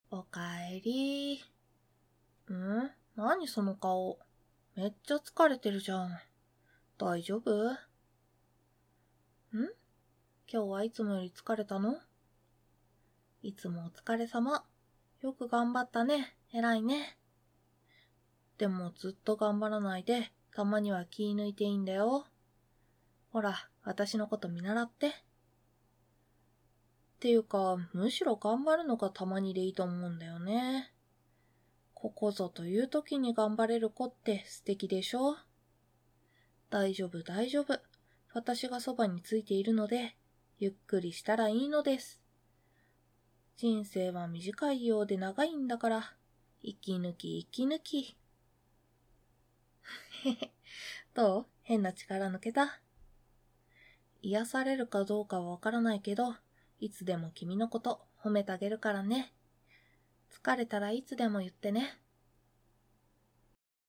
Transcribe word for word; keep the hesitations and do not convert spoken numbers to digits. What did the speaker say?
おかえり。ん？何その顔。めっちゃ疲れてるじゃん。大丈夫？ん？今日はいつもより疲れたの？いつもお疲れ様。よく頑張ったね。偉いね。でもずっと頑張らないで、たまには気抜いていいんだよ。ほら、私のこと見習って。っていうか、むしろ頑張るのがたまにでいいと思うんだよね。ここぞという時に頑張れる子って素敵でしょ？大丈夫大丈夫。私がそばについているので、ゆっくりしたらいいのです。人生は短いようで長いんだから、息抜き息抜き。へへ、どう？変な力抜けた？癒されるかどうかはわからないけど、いつでも君のこと褒めてあげるからね。疲れたらいつでも言ってね。